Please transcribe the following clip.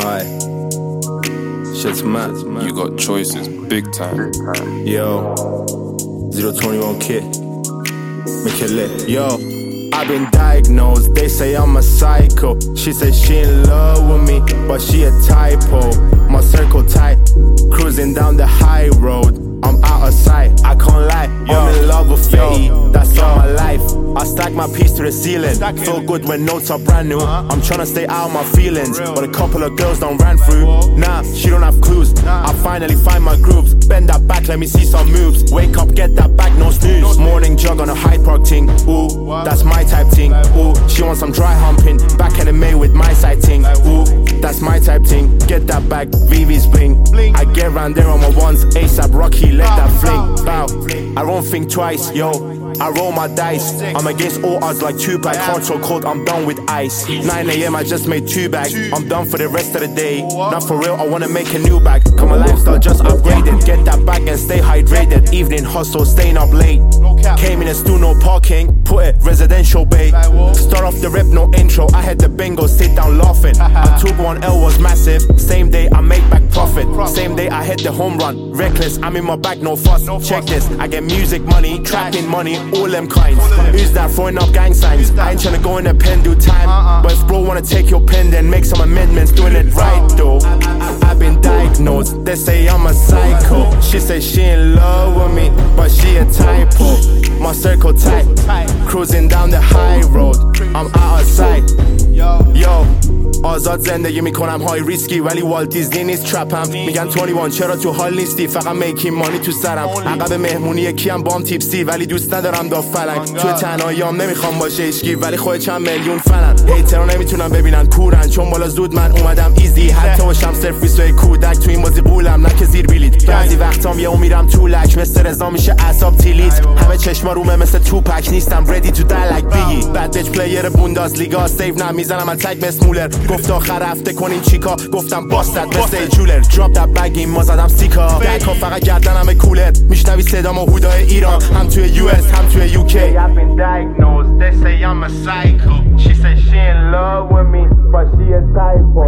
Aye. Shit's mad. You got choices, big time. Yo, 021 kid. Make it lit. Yo, I've been diagnosed. They say I'm a psycho. She says she in love with me, but she a typo. My circle tight, cruising down the high road. I'm out of sight, I can't lie. I'm in love with Fate, that's all my life. I stack my piece to the ceiling. Feel good when notes are brand new. I'm tryna stay out of my feelings, but a couple of girls don't ran through. Nah, she don't have clues. I finally find my grooves. Bend that back, let me see some moves. Wake up, get that back, no snooze. Morning jog on a Hyde Park ting. Ooh, that's my type ting. Ooh, she wants some dry humping. Back in the May with my side ting. Ooh, that's my type ting. Get that back, VV's bling. I get round there on my ones. ASAP Rocky, let that fling. Bow, I don't think twice, yo. I roll my dice. I'm against all odds like Tupac. Hard so cold, I'm done with ice. 9 AM, I just made 2 bags. I'm done for the rest of the day. Not for real, I wanna make a new bag. Cause my lifestyle just upgraded. Get that bag and stay hydrated. Evening hustle, staying up late. Came in a stool, no parking. Put it residential bay. Start off the rip, no intro. I had the bingo, sit down laughing. I took 1L, was massive. Same day, I make back profit. Same day, I hit the home run. Reckless, I'm in my bag, no fuss. Check this, I get music money, trapping money, all them kinds. Who's that throwing up gang signs? I ain't tryna go in the pen, do time. But if bro wanna take your pen, then make some amendments, doing it right though. I've been diagnosed, they say I'm a psycho. She say she in love with me, but she a typo. My circle tight, cruising down the high road. I'm out of sight. Yo, آزاد زندگی میکنم های ریسکی ولی والت دیزنی نیست ترپم. میگن 21 چرا تو حال نیستی؟ فقط میکی مانی تو سرم. عقب مهمونی کیم بام تیپسی ولی دوست ندارم دا فلک. تو تنهاییام نمیخوام باشه هیچکی ولی خود چند میلیون فنن. هیترها نمیتونم ببینن کورن چون بالا زود من اومدم ایزی. حتی باشم سرویسوی کودک تو این بازی بولم نه که زیر بلیط. بعضی وقتام یهو میرم تو لک مثل رضا میشه اعصاب تیلیت. همه چشما رومه مثل توپک نیستم ردی تو دلک بیگی. بد بچ پلیر بوندسلیگا سیو نمیزنم اتک مثل مولر. گفت آخر هفته کنین چیکا گفتم باستد مثل جولر. دراپ دت بگیم ما زدم سیکا دکا فقط گردنم کولر. میشنوی صدام و هودای ایران هم توی US هم توی UK. I've been diagnosed, they say I'm a psycho. She said she in love with me but she a typo.